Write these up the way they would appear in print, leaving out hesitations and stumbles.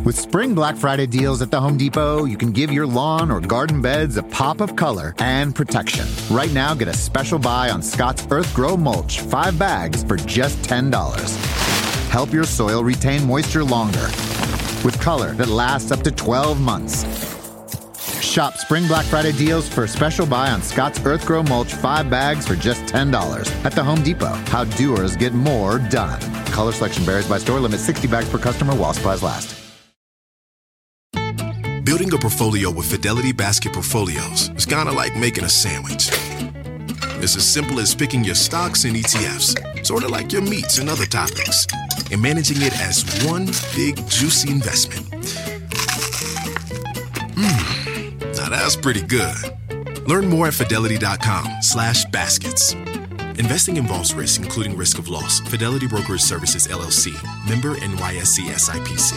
With spring Black Friday deals at the Home Depot, you can give your lawn or garden beds a pop of color and protection. Right now, get a special buy on Scott's Earth Grow Mulch, 5 bags for just $10. Help your soil retain moisture longer with color that lasts up to 12 months. Shop spring Black Friday deals for a special buy on Scott's Earth Grow Mulch, 5 bags for just $10 at the Home Depot. How doers get more done. Color selection varies by store. Limit 60 bags per customer while supplies last. Building a portfolio with Fidelity Basket Portfolios is kind of like making a sandwich. It's as simple as picking your stocks and ETFs, sort of like your meats and other toppings, and managing it as one big, juicy investment. Now that's pretty good. Learn more at fidelity.com/baskets. Investing involves risk, including risk of loss. Fidelity Brokerage Services, LLC. Member NYSE SIPC.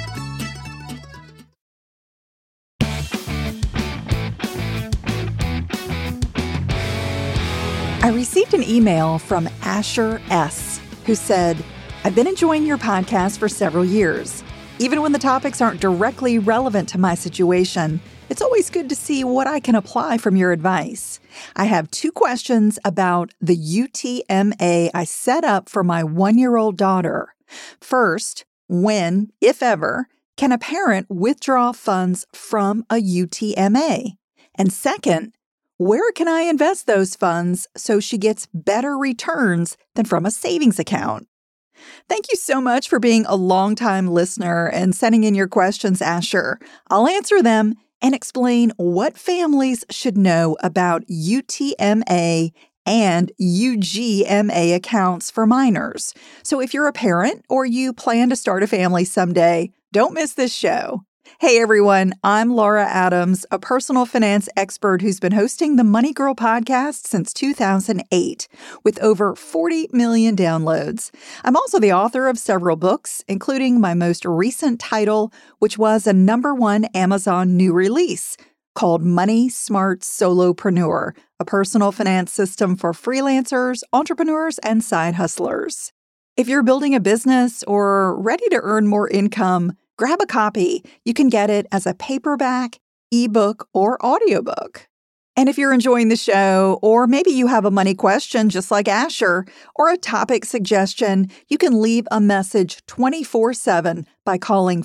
I received an email from Asher S., who said, "I've been enjoying your podcast for several years. Even when the topics aren't directly relevant to my situation, it's always good to see what I can apply from your advice. I have 2 questions about the UTMA I set up for my 1-year-old daughter. First, when, if ever, can a parent withdraw funds from a UTMA? And second, where can I invest those funds so she gets better returns than from a savings account?" Thank you so much for being a longtime listener and sending in your questions, Asher. I'll answer them and explain what families should know about UTMA and UGMA accounts for minors. So if you're a parent or you plan to start a family someday, don't miss this show. Hey everyone, I'm Laura Adams, a personal finance expert who's been hosting the Money Girl podcast since 2008, with over 40 million downloads. I'm also the author of several books, including my most recent title, which was a #1 Amazon new release, called Money Smart Solopreneur, a personal finance system for freelancers, entrepreneurs, and side hustlers. If you're building a business or ready to earn more income, grab a copy. You can get it as a paperback, ebook, or audiobook. And if you're enjoying the show, or maybe you have a money question just like Asher, or a topic suggestion, you can leave a message 24/7 by calling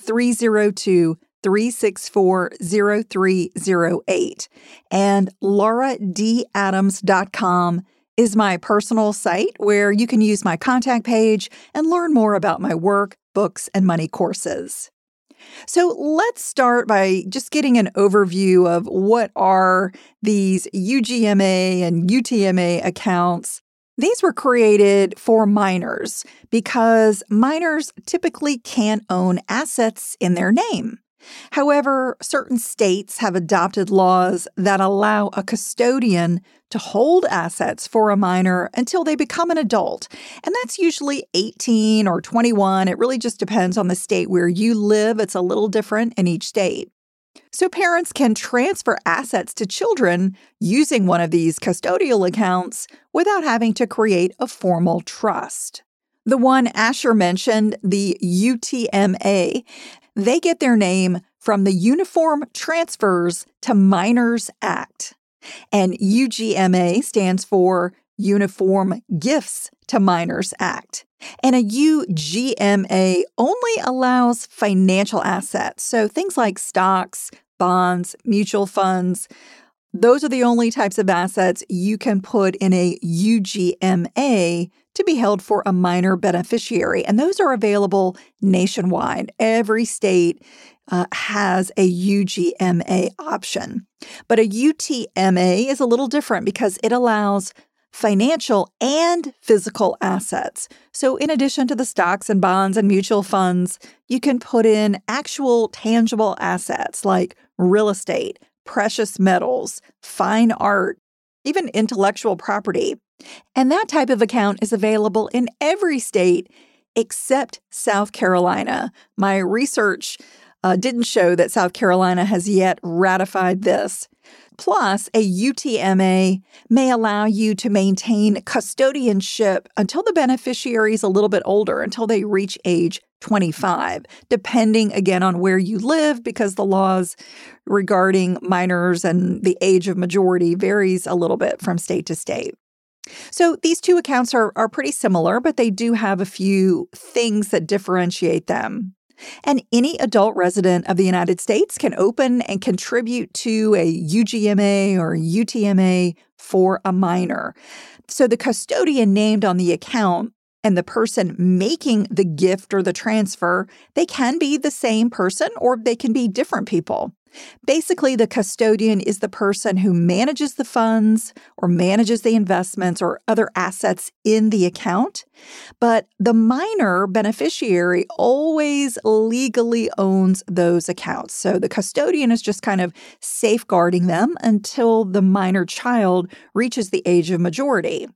302-364-0308. And lauradadams.com is my personal site where you can use my contact page and learn more about my work, books, and money courses. So let's start by just getting an overview of what are these UGMA and UTMA accounts. These were created for minors because minors typically can't own assets in their name. However, certain states have adopted laws that allow a custodian to hold assets for a minor until they become an adult. And that's usually 18 or 21. It really just depends on the state where you live. It's a little different in each state. So parents can transfer assets to children using one of these custodial accounts without having to create a formal trust. The one Asher mentioned, the UTMA, they get their name from the Uniform Transfers to Minors Act. And UGMA stands for Uniform Gifts to Minors Act. And a UGMA only allows financial assets. So things like stocks, bonds, mutual funds, those are the only types of assets you can put in a UGMA to be held for a minor beneficiary. And those are available nationwide. Every state has a UGMA option. But a UTMA is a little different because it allows financial and physical assets. So in addition to the stocks and bonds and mutual funds, you can put in actual tangible assets like real estate, precious metals, fine art, even intellectual property. And that type of account is available in every state except South Carolina. My research didn't show that South Carolina has yet ratified this. Plus, a UTMA may allow you to maintain custodianship until the beneficiary is a little bit older, until they reach age 25, depending again on where you live, because the laws regarding minors and the age of majority varies a little bit from state to state. So these two accounts are pretty similar, but they do have a few things that differentiate them. And any adult resident of the United States can open and contribute to a UGMA or UTMA for a minor. So the custodian named on the account and the person making the gift or the transfer, they can be the same person or they can be different people. Basically, the custodian is the person who manages the funds or manages the investments or other assets in the account. But the minor beneficiary always legally owns those accounts. So the custodian is just kind of safeguarding them until the minor child reaches the age of majority.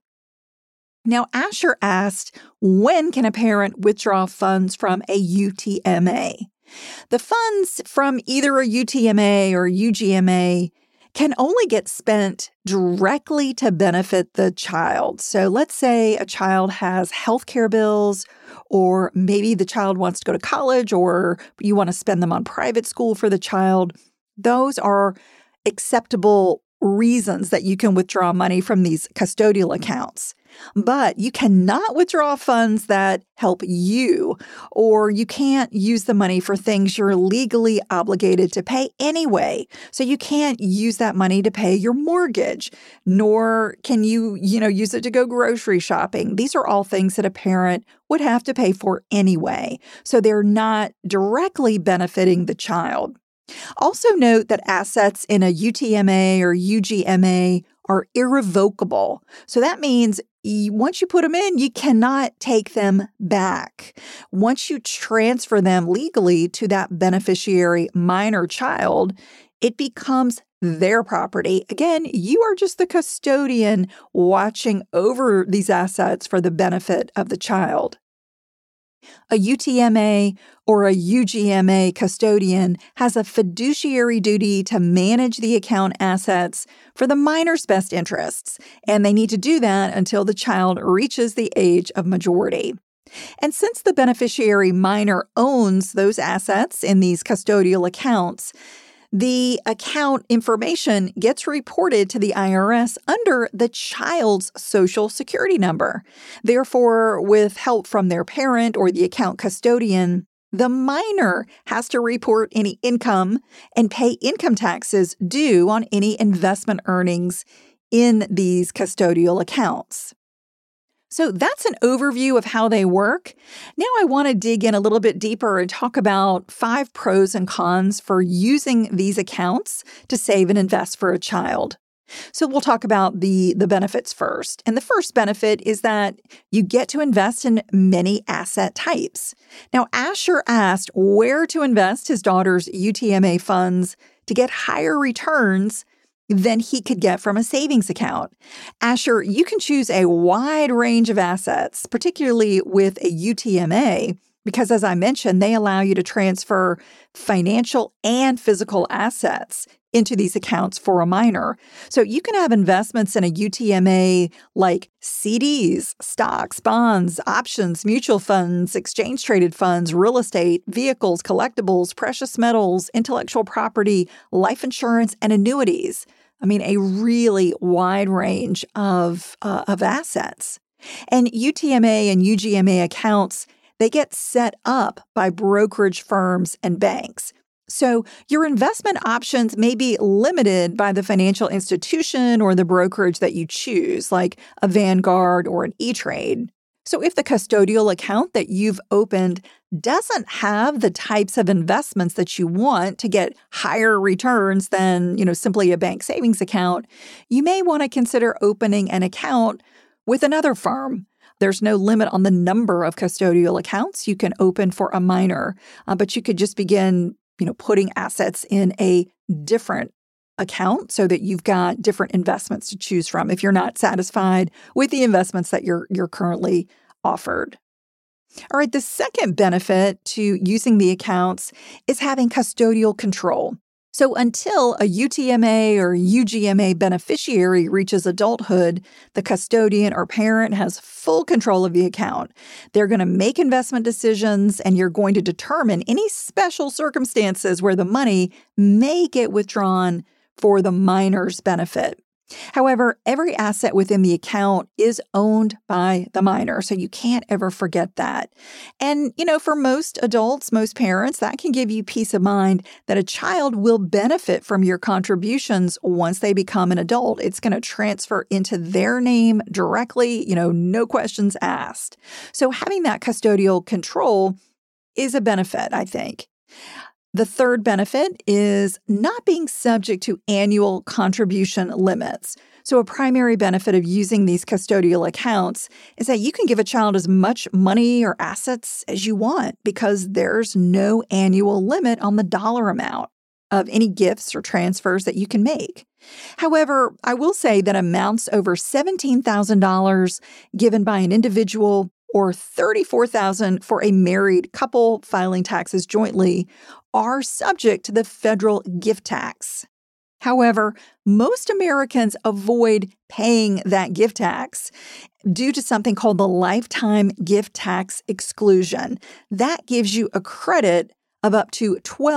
Now, Asher asked, when can a parent withdraw funds from a UTMA? The funds from either a UTMA or UGMA can only get spent directly to benefit the child. So let's say a child has healthcare bills, or maybe the child wants to go to college, or you want to spend them on private school for the child. Those are acceptable reasons that you can withdraw money from these custodial accounts. But you cannot withdraw funds that help you, or you can't use the money for things you're legally obligated to pay anyway. So you can't use that money to pay your mortgage, nor can you, use it to go grocery shopping. These are all things that a parent would have to pay for anyway. So they're not directly benefiting the child. Also note that assets in a UTMA or UGMA are irrevocable. So that means once you put them in, you cannot take them back. Once you transfer them legally to that beneficiary minor child, it becomes their property. Again, you are just the custodian watching over these assets for the benefit of the child. A UTMA or a UGMA custodian has a fiduciary duty to manage the account assets for the minor's best interests, and they need to do that until the child reaches the age of majority. And since the beneficiary minor owns those assets in these custodial accounts, the account information gets reported to the IRS under the child's Social Security number. Therefore, with help from their parent or the account custodian, the minor has to report any income and pay income taxes due on any investment earnings in these custodial accounts. So that's an overview of how they work. Now I want to dig in a little bit deeper and talk about 5 pros and cons for using these accounts to save and invest for a child. So we'll talk about the benefits first. And the first benefit is that you get to invest in many asset types. Now, Asher asked where to invest his daughter's UTMA funds to get higher returns than he could get from a savings account. Asher, you can choose a wide range of assets, particularly with a UTMA, because as I mentioned, they allow you to transfer financial and physical assets into these accounts for a minor. So you can have investments in a UTMA like CDs, stocks, bonds, options, mutual funds, exchange-traded funds, real estate, vehicles, collectibles, precious metals, intellectual property, life insurance, and annuities. I mean, a really wide range of assets. And UTMA and UGMA accounts, they get set up by brokerage firms and banks. So your investment options may be limited by the financial institution or the brokerage that you choose, like a Vanguard or an E-Trade. So if the custodial account that you've opened doesn't have the types of investments that you want to get higher returns than, simply a bank savings account, you may want to consider opening an account with another firm. There's no limit on the number of custodial accounts you can open for a minor, but you could just begin, putting assets in a different account so that you've got different investments to choose from if you're not satisfied with the investments that you're currently offered. All right, the second benefit to using the accounts is having custodial control. So until a UTMA or UGMA beneficiary reaches adulthood, the custodian or parent has full control of the account. They're going to make investment decisions, and you're going to determine any special circumstances where the money may get withdrawn for the minor's benefit. However, every asset within the account is owned by the minor, so you can't ever forget that. And, for most adults, most parents, that can give you peace of mind that a child will benefit from your contributions once they become an adult. It's going to transfer into their name directly, no questions asked. So having that custodial control is a benefit, I think. The third benefit is not being subject to annual contribution limits. So a primary benefit of using these custodial accounts is that you can give a child as much money or assets as you want because there's no annual limit on the dollar amount of any gifts or transfers that you can make. However, I will say that amounts over $17,000 given by an individual or $34,000 for a married couple filing taxes jointly are subject to the federal gift tax. However, most Americans avoid paying that gift tax due to something called the lifetime gift tax exclusion. That gives you a credit of up to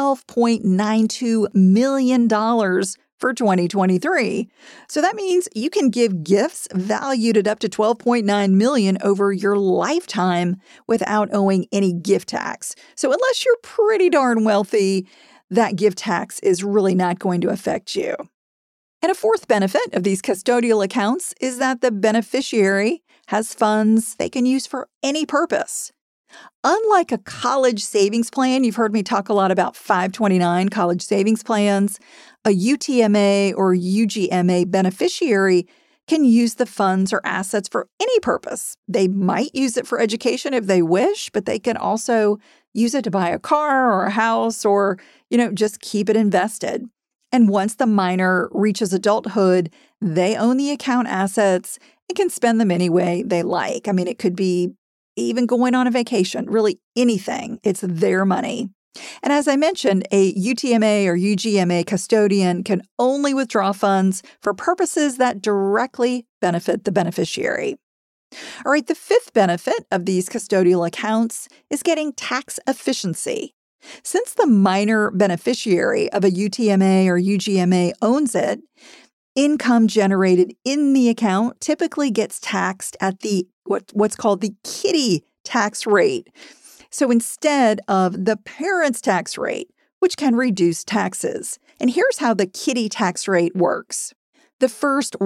$12.92 million for 2023. So that means you can give gifts valued at up to $12.9 million over your lifetime without owing any gift tax. So unless you're pretty darn wealthy, that gift tax is really not going to affect you. And a fourth benefit of these custodial accounts is that the beneficiary has funds they can use for any purpose. Unlike a college savings plan, you've heard me talk a lot about 529 college savings plans, a UTMA or UGMA beneficiary can use the funds or assets for any purpose. They might use it for education if they wish, but they can also use it to buy a car or a house or, just keep it invested. And once the minor reaches adulthood, they own the account assets and can spend them any way they like. I mean, it could be even going on a vacation, really anything. It's their money. And as I mentioned, a UTMA or UGMA custodian can only withdraw funds for purposes that directly benefit the beneficiary. All right, the fifth benefit of these custodial accounts is getting tax efficiency. Since the minor beneficiary of a UTMA or UGMA owns it, income generated in the account typically gets taxed at the what's called the kiddie tax rate. So instead of the parent's tax rate, which can reduce taxes. And here's how the kiddie tax rate works. The first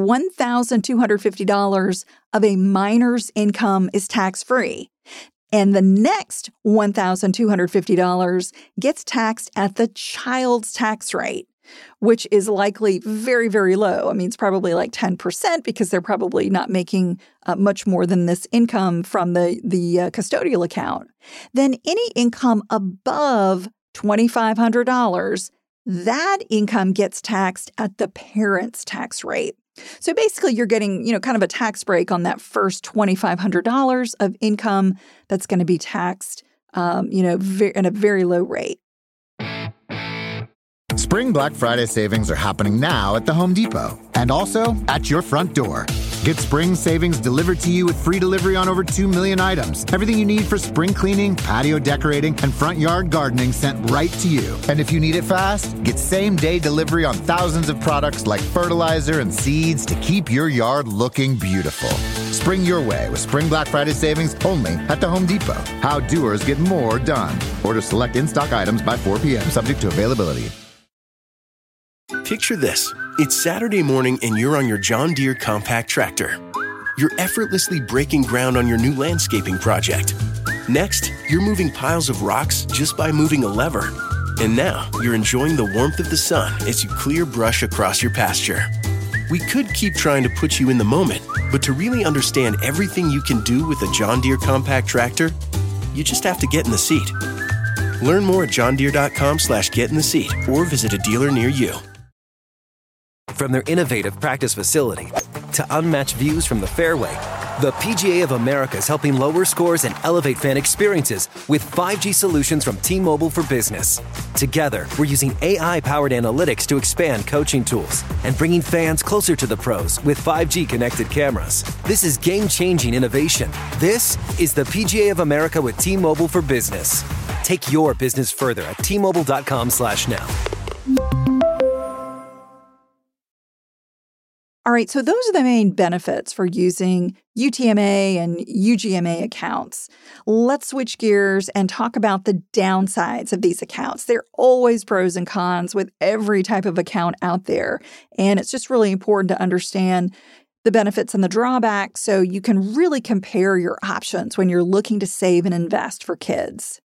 $1,250 of a minor's income is tax-free. And the next $1,250 gets taxed at the child's tax rate, which is likely very, very low. I mean, it's probably like 10% because they're probably not making much more than this income from the custodial account. Then any income above $2,500, that income gets taxed at the parent's tax rate. So basically, you're getting, kind of a tax break on that first $2,500 of income that's going to be taxed, at a very low rate. Spring Black Friday savings are happening now at the Home Depot and also at your front door. Get spring savings delivered to you with free delivery on over 2 million items. Everything you need for spring cleaning, patio decorating, and front yard gardening sent right to you. And if you need it fast, get same-day delivery on thousands of products like fertilizer and seeds to keep your yard looking beautiful. Spring your way with Spring Black Friday savings only at the Home Depot. How doers get more done. Order select in-stock items by 4 p.m. subject to availability. Picture this. It's Saturday morning and you're on your John Deere compact tractor. You're effortlessly breaking ground on your new landscaping project. Next, you're moving piles of rocks just by moving a lever. And now, you're enjoying the warmth of the sun as you clear brush across your pasture. We could keep trying to put you in the moment, but to really understand everything you can do with a John Deere compact tractor, you just have to get in the seat. Learn more at johndeere.com/get-in-the-seat or visit a dealer near you. From their innovative practice facility to unmatched views from the fairway, The PGA of America is helping lower scores and elevate fan experiences with 5G solutions from T-Mobile for Business. Together, we're using AI-powered analytics to expand coaching tools and bringing fans closer to the pros with 5G connected cameras. This is game-changing innovation. This is the PGA of America with T-Mobile for Business. Take your business further at T-Mobile.com/now. All right, so those are the main benefits for using UTMA and UGMA accounts. Let's switch gears and talk about the downsides of these accounts. There are always pros and cons with every type of account out there, and it's just really important to understand the benefits and the drawbacks so you can really compare your options when you're looking to save and invest for kids.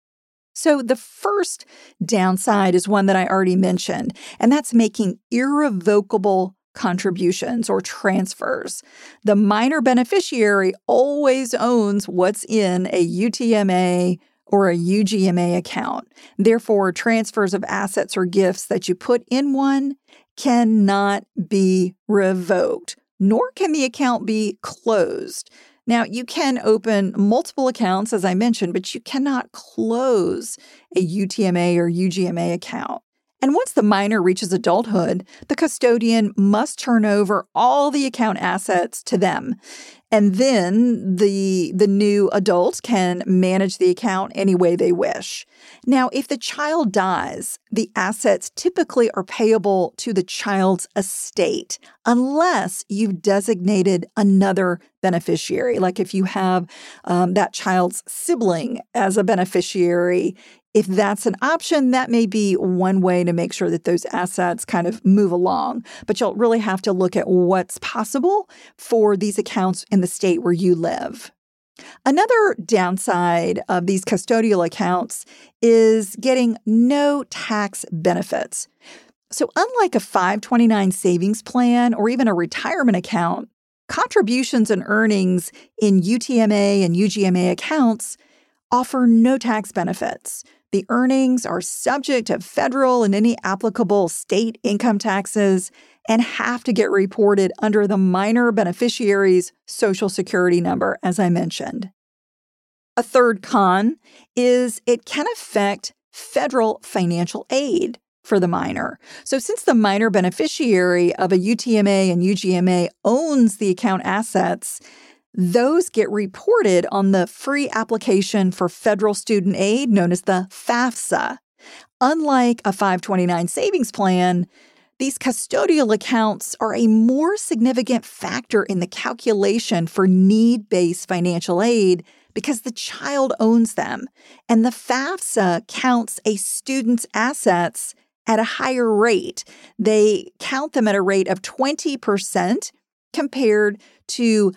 So the first downside is one that I already mentioned, and that's making irrevocable contributions or transfers. The minor beneficiary always owns what's in a UTMA or a UGMA account. Therefore, transfers of assets or gifts that you put in one cannot be revoked, nor can the account be closed. Now, you can open multiple accounts, as I mentioned, but you cannot close a UTMA or UGMA account. And once the minor reaches adulthood, the custodian must turn over all the account assets to them. And then the new adult can manage the account any way they wish. Now, if the child dies, the assets typically are payable to the child's estate, unless you've designated another beneficiary. Like if you have that child's sibling as a beneficiary, if that's an option, that may be one way to make sure that those assets kind of move along. But you'll really have to look at what's possible for these accounts in the state where you live. Another downside of these custodial accounts is getting no tax benefits. So unlike a 529 savings plan or even a retirement account, contributions and earnings in UTMA and UGMA accounts offer no tax benefits. The earnings are subject to federal and any applicable state income taxes and have to get reported under the minor beneficiary's Social Security number, as I mentioned. A third con is it can affect federal financial aid for the minor. So since the minor beneficiary of a UTMA and UGMA owns the account assets, those get reported on the free application for federal student aid known as the FAFSA. Unlike a 529 savings plan, these custodial accounts are a more significant factor in the calculation for need-based financial aid because the child owns them. And the FAFSA counts a student's assets at a higher rate. They count them at a rate of 20% compared to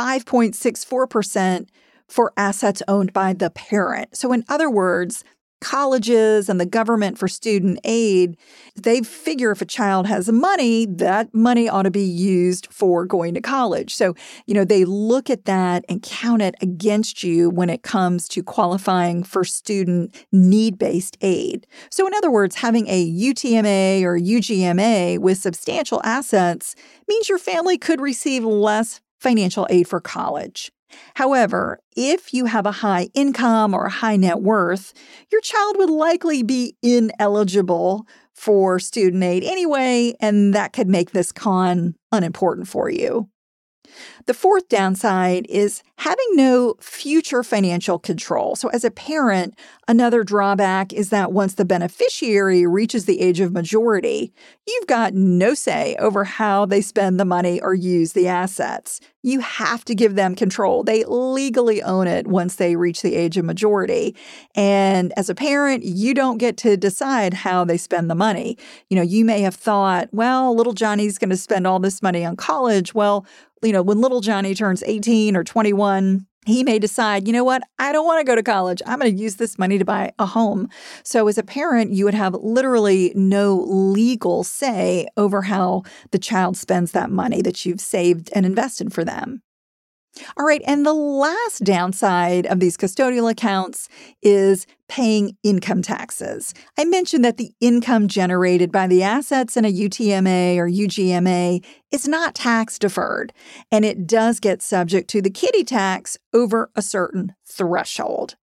5.64% for assets owned by the parent. So in other words, colleges and the government for student aid, they figure if a child has money, that money ought to be used for going to college. So, they look at that and count it against you when it comes to qualifying for student need-based aid. So in other words, having a UTMA or UGMA with substantial assets means your family could receive less financial aid for college. However, if you have a high income or a high net worth, your child would likely be ineligible for student aid anyway, and that could make this con unimportant for you. The fourth downside is having no future financial control. So as a parent, another drawback is that once the beneficiary reaches the age of majority, you've got no say over how they spend the money or use the assets. You have to give them control. They legally own it once they reach the age of majority. And as a parent, you don't get to decide how they spend the money. You may have thought, well, little Johnny's going to spend all this money on college. Well, when little Johnny turns 18 or 21, he may decide, I don't want to go to college. I'm going to use this money to buy a home. So as a parent, you would have literally no legal say over how the child spends that money that you've saved and invested for them. All right, and the last downside of these custodial accounts is paying income taxes. I mentioned that the income generated by the assets in a UTMA or UGMA is not tax deferred, and it does get subject to the kiddie tax over a certain threshold.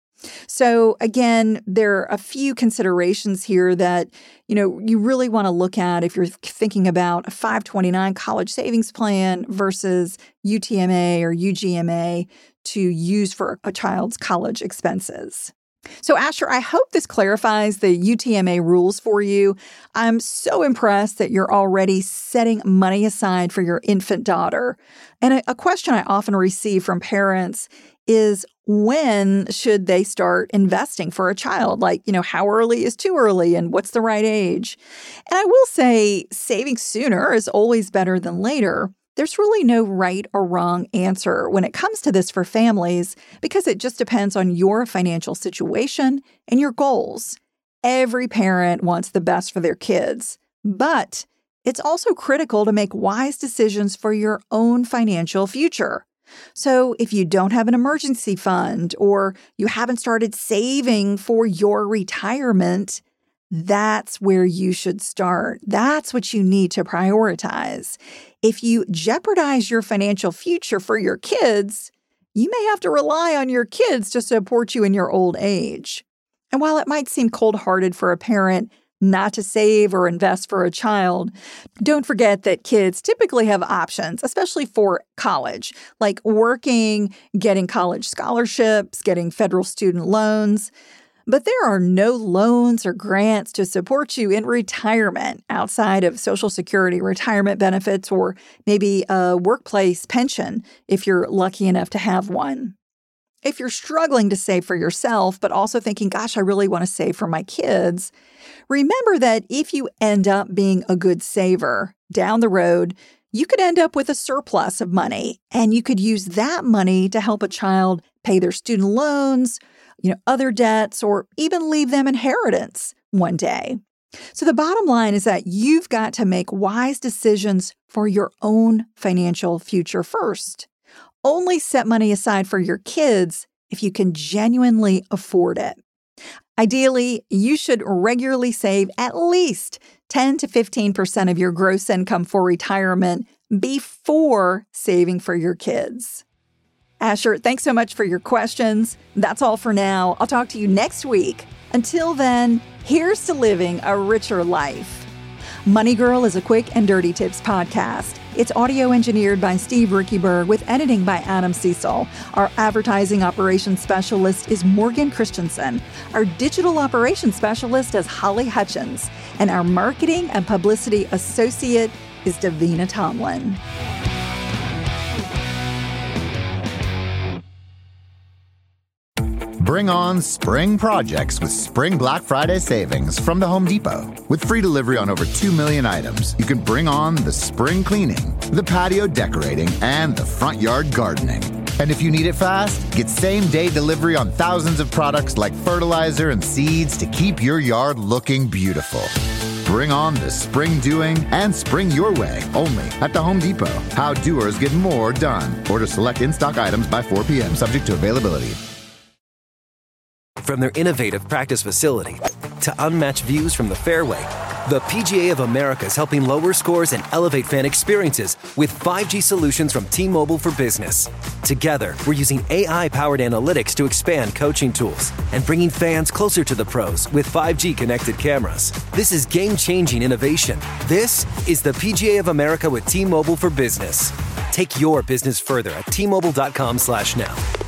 So again, there are a few considerations here that, you really want to look at if you're thinking about a 529 college savings plan versus UTMA or UGMA to use for a child's college expenses. So Asher, I hope this clarifies the UTMA rules for you. I'm so impressed that you're already setting money aside for your infant daughter. And a question I often receive from parents is, when should they start investing for a child? Like, how early is too early and what's the right age? And I will say saving sooner is always better than later. There's really no right or wrong answer when it comes to this for families because it just depends on your financial situation and your goals. Every parent wants the best for their kids, but it's also critical to make wise decisions for your own financial future. So if you don't have an emergency fund or you haven't started saving for your retirement, that's where you should start. That's what you need to prioritize. If you jeopardize your financial future for your kids, you may have to rely on your kids to support you in your old age. And while it might seem cold-hearted for a parent not to save or invest for a child, don't forget that kids typically have options, especially for college, like working, getting college scholarships, getting federal student loans. But there are no loans or grants to support you in retirement outside of Social Security retirement benefits or maybe a workplace pension if you're lucky enough to have one. If you're struggling to save for yourself, but also thinking, gosh, I really want to save for my kids, remember that if you end up being a good saver down the road, you could end up with a surplus of money, and you could use that money to help a child pay their student loans, other debts, or even leave them inheritance one day. So the bottom line is that you've got to make wise decisions for your own financial future first. Only set money aside for your kids if you can genuinely afford it. Ideally, you should regularly save at least 10 to 15% of your gross income for retirement before saving for your kids. Asher, thanks so much for your questions. That's all for now. I'll talk to you next week. Until then, here's to living a richer life. Money Girl is a quick and dirty tips podcast. It's audio engineered by Steve Rickyberg with editing by Adam Cecil. Our advertising operations specialist is Morgan Christensen. Our digital operations specialist is Holly Hutchins. And our marketing and publicity associate is Davina Tomlin. Bring on spring projects with Spring Black Friday savings from the Home Depot. With free delivery on over 2 million items, you can bring on the spring cleaning, the patio decorating, and the front yard gardening. And if you need it fast, get same-day delivery on thousands of products like fertilizer and seeds to keep your yard looking beautiful. Bring on the spring doing and spring your way only at the Home Depot. How doers get more done. Order select in-stock items by 4 p.m. subject to availability. From their innovative practice facility to unmatched views from the fairway, the PGA of America is helping lower scores and elevate fan experiences with 5G solutions from T-Mobile for Business. Together, we're using AI-powered analytics to expand coaching tools and bringing fans closer to the pros with 5G connected cameras. This is game-changing innovation. This is the PGA of America with T-Mobile for Business. Take your business further at T-Mobile.com/now.